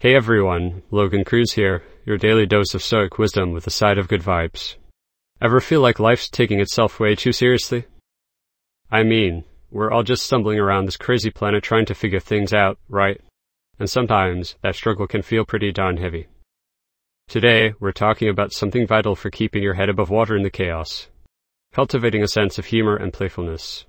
Hey everyone, Logan Cruz here, your daily dose of stoic wisdom with a side of good vibes. Ever feel like life's taking itself way too seriously? I mean, we're all just stumbling around this crazy planet trying to figure things out, right? And sometimes that struggle can feel pretty darn heavy. Today, we're talking about something vital for keeping your head above water in the chaos. Cultivating a sense of humor and playfulness.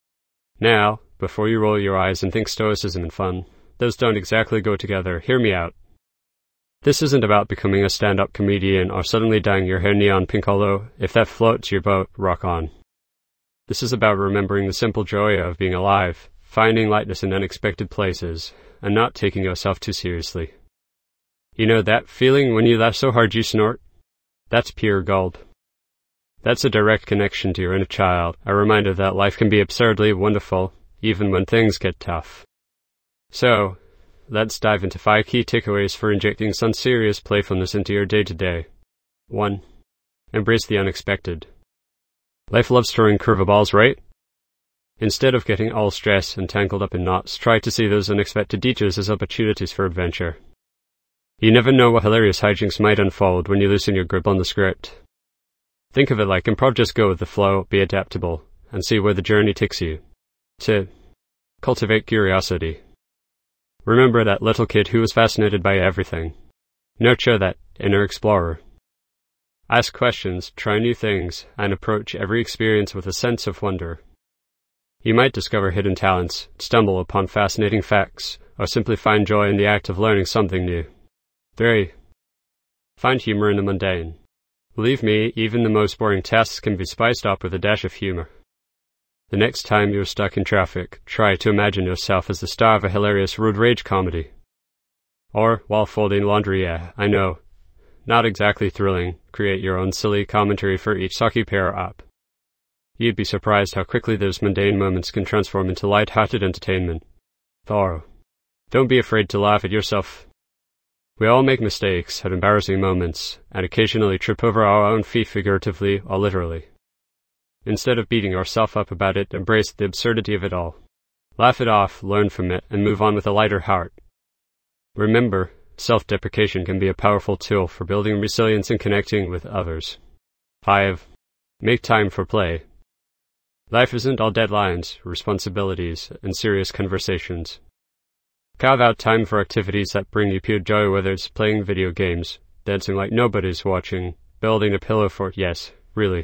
Now, before you roll your eyes and think stoicism and fun, those don't exactly go together. Hear me out. This isn't about becoming a stand-up comedian or suddenly dyeing your hair neon pink, although if that floats your boat, rock on. This is about remembering the simple joy of being alive, finding lightness in unexpected places, and not taking yourself too seriously. You know that feeling when you laugh so hard you snort? That's pure gold. That's a direct connection to your inner child, a reminder that life can be absurdly wonderful, even when things get tough. So, let's dive into 5 key takeaways for injecting some serious playfulness into your day-to-day. 1. Embrace the unexpected. Life loves throwing curveballs, right? Instead of getting all stressed and tangled up in knots, try to see those unexpected detours as opportunities for adventure. You never know what hilarious hijinks might unfold when you loosen your grip on the script. Think of it like improv, just go with the flow, be adaptable, and see where the journey takes you. 2. Cultivate curiosity. Remember that little kid who was fascinated by everything. Nurture that inner explorer. Ask questions, try new things, and approach every experience with a sense of wonder. You might discover hidden talents, stumble upon fascinating facts, or simply find joy in the act of learning something new. 3. Find humor in the mundane. Believe me, even the most boring tasks can be spiced up with a dash of humor. The next time you're stuck in traffic, try to imagine yourself as the star of a hilarious road rage comedy. Or, while folding laundry, I know, not exactly thrilling, create your own silly commentary for each sake pair up. You'd be surprised how quickly those mundane moments can transform into light-hearted entertainment. 4. Don't be afraid to laugh at yourself. We all make mistakes, have embarrassing moments, and occasionally trip over our own feet figuratively or literally. Instead of beating yourself up about it, embrace the absurdity of it all. Laugh it off, learn from it, and move on with a lighter heart. Remember, self-deprecation can be a powerful tool for building resilience and connecting with others. 5. Make time for play. Life isn't all deadlines, responsibilities, and serious conversations. Carve out time for activities that bring you pure joy, whether it's playing video games, dancing like nobody's watching, building a pillow fort, yes, really,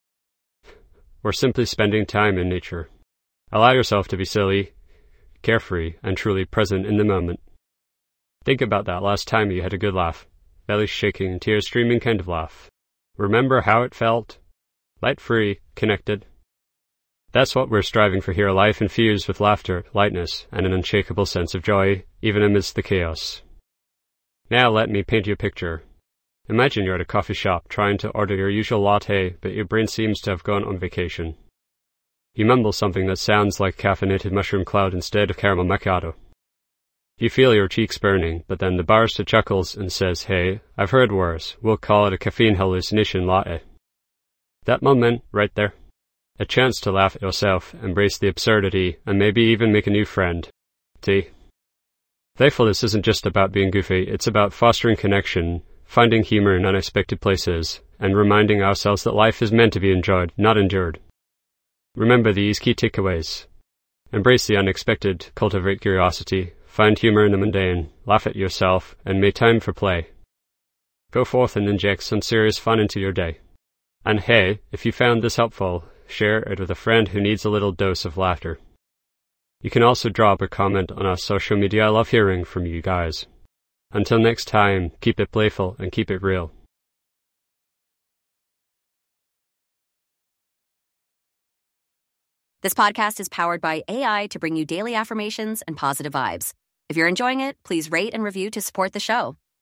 or simply spending time in nature. Allow yourself to be silly, carefree, and truly present in the moment. Think about that last time you had a good laugh, belly shaking, tears streaming kind of laugh. Remember how it felt? Light-free, connected. That's what we're striving for here, a life infused with laughter, lightness, and an unshakable sense of joy, even amidst the chaos. Now let me paint you a picture. Imagine you're at a coffee shop trying to order your usual latte, but your brain seems to have gone on vacation. You mumble something that sounds like caffeinated mushroom cloud instead of caramel macchiato. You feel your cheeks burning, but then the barista chuckles and says, "Hey, I've heard worse. We'll call it a caffeine hallucination latte." That moment, right there. A chance to laugh at yourself, embrace the absurdity, and maybe even make a new friend. T. Playfulness isn't just about being goofy, it's about fostering connection, finding humor in unexpected places, and reminding ourselves that life is meant to be enjoyed, not endured. Remember these key takeaways. Embrace the unexpected, cultivate curiosity, find humor in the mundane, laugh at yourself, and make time for play. Go forth and inject some serious fun into your day. And hey, if you found this helpful, share it with a friend who needs a little dose of laughter. You can also drop a comment on our social media. I love hearing from you guys. Until next time, keep it playful and keep it real. This podcast is powered by AI to bring you daily affirmations and positive vibes. If you're enjoying it, please rate and review to support the show.